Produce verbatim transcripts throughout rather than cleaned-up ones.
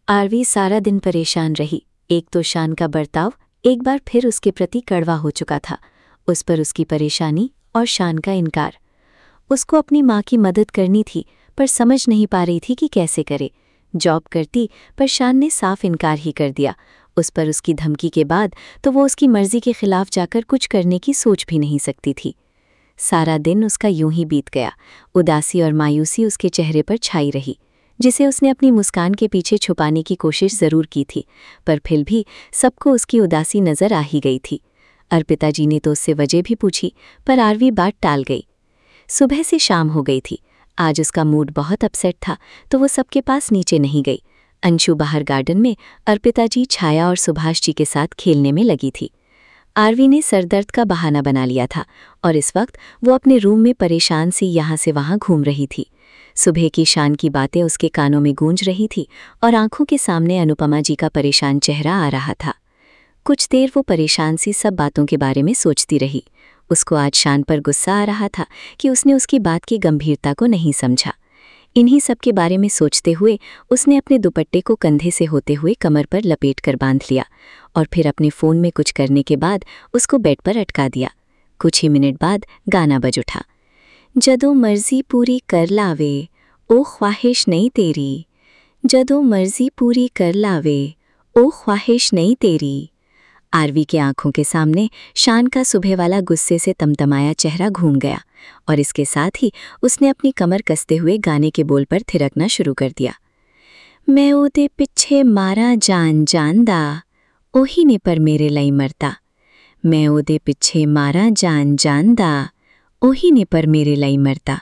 RV सारा दिन परेशान रही। एक तो शान का बर्ताव एक बार फिर उसके प्रति कड़वा हो चुका था। उस पर उसकी परेशानी और शान का इनकार। उसको अपनी माँ की मदद करनी थी, पर समझ नहीं पा रही थी कि कैसे करे। जॉब करती, पर शान ने साफ इनकार ही कर दिया। उस पर उसकी धमकी के बाद तो वो उसकी मर्जी के खिलाफ जाकर कुछ करने की सोच भी नहीं सकती थी। सारा दिन उसका यूं ही बीत गया। उदासी और मायूसी उसके चेहरे पर छाई रही, जिसे उसने अपनी मुस्कान के पीछे छुपाने की कोशिश जरूर की थी, पर फिर भी सबको उसकी उदासी नजर आ ही गई थी। अर्पिता जी ने तो उससे वजह भी पूछी, पर आरवी बात टाल गई। सुबह से शाम हो गई थी। आज उसका मूड बहुत अपसेट था, तो वो सबके पास नीचे नहीं गई। अंशु बाहर गार्डन में अर्पिता जी, छाया और सुभाष जी के साथ खेलने में लगी थी। आरवी ने सरदर्द का बहाना बना लिया था और इस वक्त वो अपने रूम में परेशान सी यहाँ से वहाँ घूम रही थी। सुबह की शान की बातें उसके कानों में गूंज रही थी और आंखों के सामने अनुपमा जी का परेशान चेहरा आ रहा था। कुछ देर वो परेशान सी सब बातों के बारे में सोचती रही। उसको आज शान पर गुस्सा आ रहा था कि उसने उसकी बात की गंभीरता को नहीं समझा। इन्हीं सब के बारे में सोचते हुए उसने अपने दुपट्टे को कंधे से होते हुए कमर पर लपेट कर बांध लिया और फिर अपने फ़ोन में कुछ करने के बाद उसको बेड पर अटका दिया। कुछ ही मिनट बाद गाना बज उठा। जदों मर्जी पूरी कर लावे ओ ख्वाहिश नहीं तेरी, जदों मर्जी पूरी कर लावे ओ ख्वाहिश नहीं तेरी। आरवी के आंखों के सामने शान का सुबह वाला गुस्से से तमतमाया चेहरा घूम गया और इसके साथ ही उसने अपनी कमर कसते हुए गाने के बोल पर थिरकना शुरू कर दिया। मैं ओदे पिछे मारा जान जानदा, ओही ने पर मेरे लई मरता। मैं ओदे पिछे मारा जान जानदा, ओही ने पर मेरे लई मरता।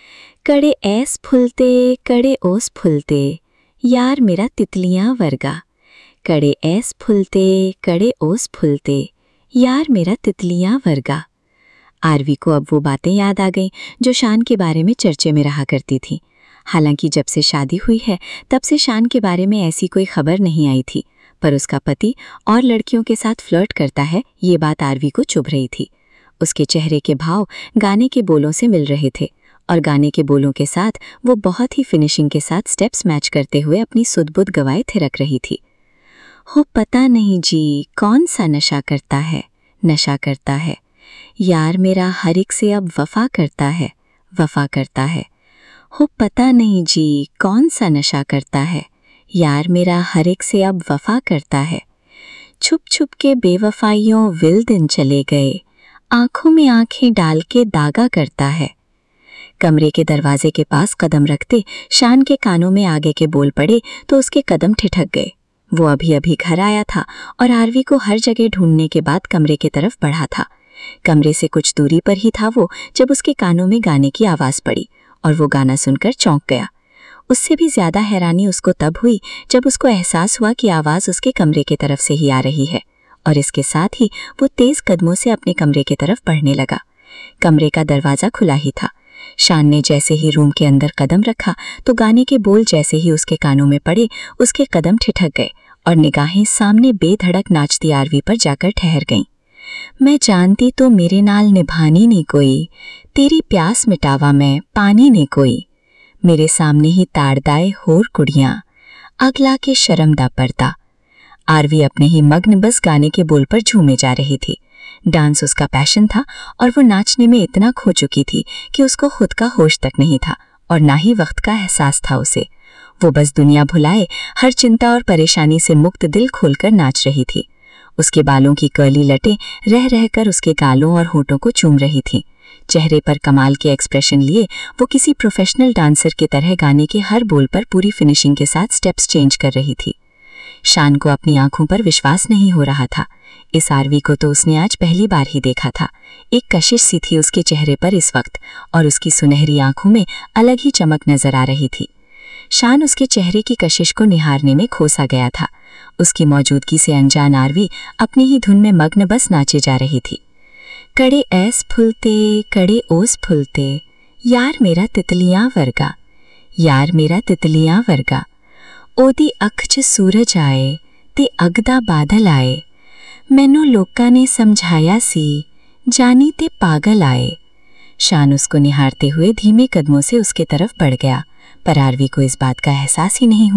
कड़े ऐस फुलते कड़े ओस फुलते, यार मेरा तितलियां वर्गा। कड़े ऐस फुलते कड़े ओस फुलते, यार मेरा तितलियां वर्गा। आरवी को अब वो बातें याद आ गईं जो शान के बारे में चर्चे में रहा करती थीं। हालांकि जब से शादी हुई है तब से शान के बारे में ऐसी कोई खबर नहीं आई थी, पर उसका पति और लड़कियों के साथ फ्लर्ट करता है, ये बात आरवी को चुभ रही थी। उसके चेहरे के भाव गाने के बोलों से मिल रहे थे और गाने के बोलों के साथ वो बहुत ही फिनिशिंग के साथ स्टेप्स मैच करते हुए अपनी सुध-बुध गवाए थिरक रही थी। हो पता नहीं जी कौन सा नशा करता है, नशा करता है, यार मेरा हर एक से अब वफा करता है, वफा करता है। हो पता नहीं जी कौन सा नशा करता है, यार मेरा हर एक से अब वफा करता है। छुप छुप के बेवफाइयों विल दिन चले गए, आंखों में आंखें डाल के दागा करता है। कमरे के दरवाजे के पास कदम रखते शान के कानों में आगे के बोल पड़े तो उसके कदम ठिठक गए। वो अभी अभी घर आया था और आरवी को हर जगह ढूंढने के बाद कमरे की तरफ बढ़ा था। कमरे से कुछ दूरी पर ही था वो जब उसके कानों में गाने की आवाज़ पड़ी और वो गाना सुनकर चौंक गया। उससे भी ज़्यादा हैरानी उसको तब हुई जब उसको एहसास हुआ कि आवाज़ उसके कमरे की तरफ से ही आ रही है और इसके साथ ही वो तेज़ कदमों से अपने कमरे की तरफ बढ़ने लगा। कमरे का दरवाज़ा खुला ही था। शान ने जैसे ही रूम के अंदर कदम रखा तो गाने के बोल जैसे ही उसके कानों में पड़े उसके कदम ठिठक गए और निगाहें सामने बेधड़क नाचती आरवी पर जाकर ठहर गईं। मैं जानती तो मेरे नाल निभानी नहीं कोई, तेरी प्यास मिटावा मैं पानी नहीं कोई। मेरे सामने ही ताड़दाए होर कुड़ियां, अगला के शर्म दा पर्दा। आरवी अपने ही मग्न बस गाने के बोल पर झूमे जा रही थी। डांस उसका पैशन था और वो नाचने में इतना खो चुकी थी कि उसको खुद का होश तक नहीं था और ना ही वक्त का एहसास था उसे। वो बस दुनिया भुलाए हर चिंता और परेशानी से मुक्त दिल खोलकर नाच रही थी। उसके बालों की कर्ली लटें रह रहकर उसके गालों और होठों को चूम रही थीं। चेहरे पर कमाल के एक्सप्रेशन लिए वो किसी प्रोफेशनल डांसर की तरह गाने के हर बोल पर पूरी फिनिशिंग के साथ स्टेप्स चेंज कर रही थी। शान को अपनी आंखों पर विश्वास नहीं हो रहा था। इस आरवी को तो उसने आज पहली बार ही देखा था। एक कशिश सी थी उसके चेहरे पर इस वक्त और उसकी सुनहरी आंखों में अलग ही चमक नजर आ रही थी। शान उसके चेहरे की कशिश को निहारने में खोसा गया था। उसकी मौजूदगी से अनजान आरवी अपनी ही धुन में मग्न बस नाचे जा रही थी। कड़े ऐस फुलते कड़े ओस फुलते, यार मेरा तितलियां वर्गा, यार मेरा तितलियां वर्गा। ओदी अख च सूरज आए ते अगदा बादल आए, मैनू लोकां ने समझाया सी जानी ते पागल आए। शान उसको निहारते हुए धीमे कदमों से उसके तरफ बढ़ गया, पर आरवी को इस बात का एहसास ही नहीं हुआ।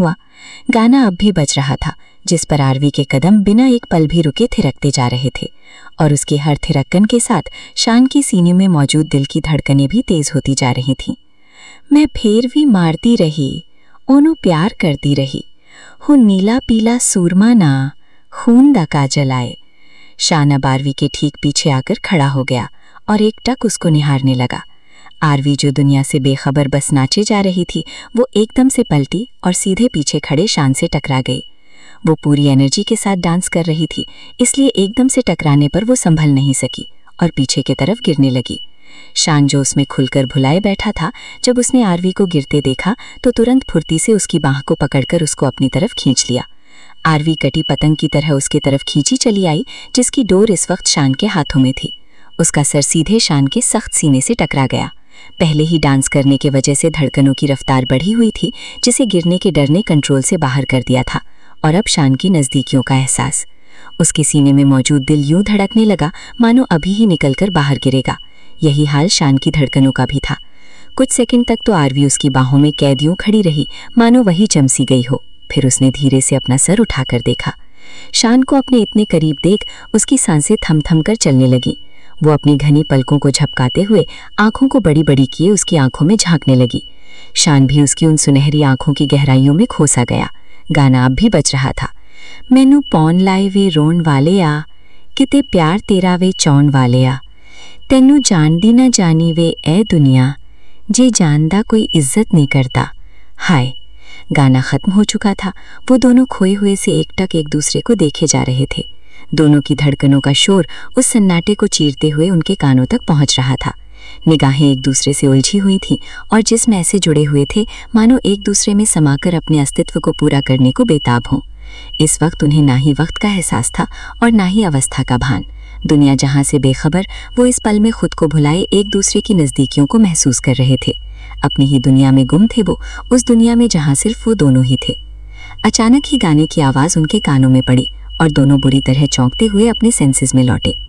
गाना अब भी बज रहा था, जिस पर आरवी के कदम बिना एक पल भी रुके थिरकते जा रहे थे, और उसके हर थिरकन के साथ शान की सीने में मौजूद दिल की धड़कनें भी तेज होती जा रही थीं। मैं फेर भी मारती रही, ओनू प्यार करती रही, हूँ नीला पीला सूरमा ना, खून दा काजल आए। शान अब आरवी के ठीक पीछे आकर खड़ा हो गया और एक टक उसको निहारने लगा। आरवी जो दुनिया से बेखबर बस नाचे जा रही थी, वो एकदम से पलटी और सीधे पीछे खड़े शान से टकरा गई। वो पूरी एनर्जी के साथ डांस कर रही थी, इसलिए एकदम से टकराने पर वो संभल नहीं सकी और पीछे की तरफ गिरने लगी। शान जो उसमें खुलकर भुलाए बैठा था, जब उसने आरवी को गिरते देखा तो तुरंत फुर्ती से उसकी बाह को पकड़कर उसको अपनी तरफ खींच लिया। आरवी कटी पतंग की तरह उसके तरफ खींची चली आई, जिसकी डोर इस वक्त शान के हाथों में थी। उसका सर सीधे शान के सख्त सीने से टकरा गया। पहले ही डांस करने के वजह से धड़कनों की रफ्तार बढ़ी हुई थी, जिसे गिरने के डर ने कंट्रोल से बाहर कर दिया था, और अब शान की नज़दीकियों का एहसास। उसके सीने में मौजूद दिल यूं धड़कने लगा मानो अभी ही निकलकर बाहर गिरेगा। यही हाल शान की धड़कनों का भी था। कुछ सेकंड तक तो आरवी उसकी बाहों में कैद यूं खड़ी रही मानो वही चमसी गई हो। फिर उसने धीरे से अपना सर उठाकर देखा। शान को अपने इतने करीब देख उसकी सांसें थम थम कर चलने लगी। वो अपनी घनी पलकों को झपकाते हुए आंखों को बड़ी बड़ी किए उसकी आंखों में झांकने लगी। शान भी उसकी उन सुनहरी आंखों की गहराइयों में खोसा गया। गाना अब भी बज रहा था। मैनू पौन लाए वे रोण वाले आ, किते प्यार तेरा वे चौन वाले आ, तैनू जानदी ना जानी वे ए दुनिया, जे जानदा कोई इज्जत नहीं करता। हाय। गाना खत्म हो चुका था। वो दोनों खोए हुए से एकटक एक दूसरे को देखे जा रहे थे। दोनों की धड़कनों का शोर उस सन्नाटे को चीरते हुए उनके कानों तक पहुंच रहा था। निगाहें एक दूसरे से उलझी हुई थीं और जिस्म ऐसे जुड़े हुए थे मानो एक दूसरे में समाकर अपने अस्तित्व को पूरा करने को बेताब हों। इस वक्त उन्हें ना ही वक्त का एहसास था और ना ही अवस्था का भान। दुनिया जहां से बेखबर, वो इस पल में खुद को भुलाए एक दूसरे की नज़दीकियों को महसूस कर रहे थे। अपनी ही दुनिया में गुम थे वो, उस दुनिया में जहां सिर्फ वो दोनों ही थे। अचानक ही गाने की आवाज़ उनके कानों में पड़ी और दोनों बुरी तरह चौंकते हुए अपने सेंसेस में लौटे।